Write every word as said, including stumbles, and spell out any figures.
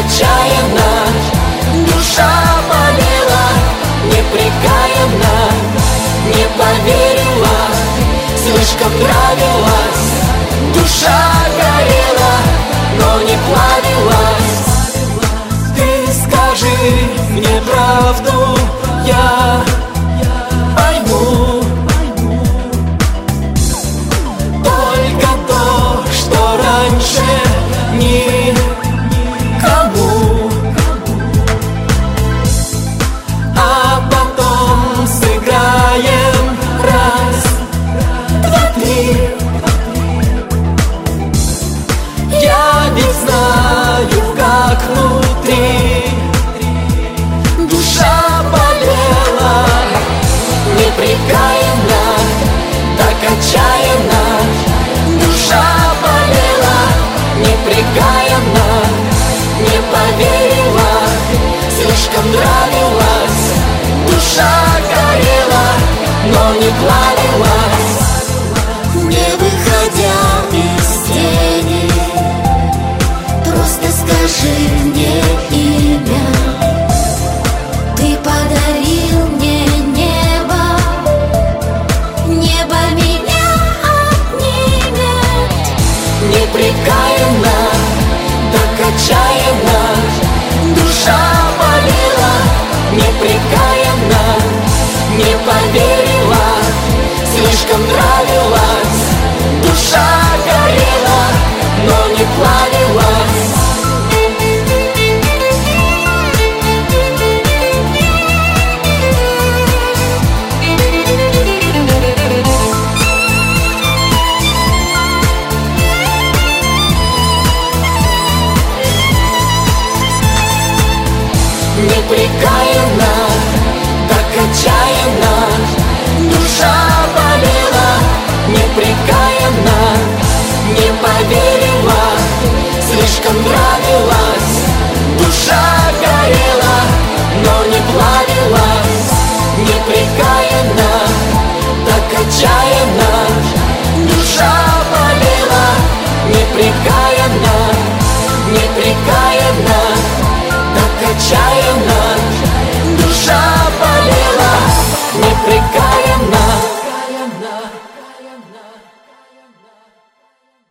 отчаянно, душа болела, непрекаянно, не поверила, слишком нравилась. Душа горела, но не плавилась. Ты скажи мне правду, я пойму. Только то, что раньше никому. А потом сыграем раз, два, три. Я ведь знаю, как внутри душа болела, непрекаянно, так отчаянно. Душа болела, непрекаянно, не поверила, слишком нравилась. Душа горела, но не плавилась. Не выходя из тени, просто скажи мне имя. Ты подарил мне небо, небо меня отнимет. Непрекаянно, так отчаянно. Душа болела, непрекаянно, не поверила, слишком нравилась. Душа горела, но не плавилась. Непрекаянно, так отчаянно. Душа болела, непрекаянно, не поверила, слишком нравилась. Душа горела, но не плавилась. Непрекаянно, так отчаянно. Душа болела, непрекаянно, непрекаянно, так отчаянно.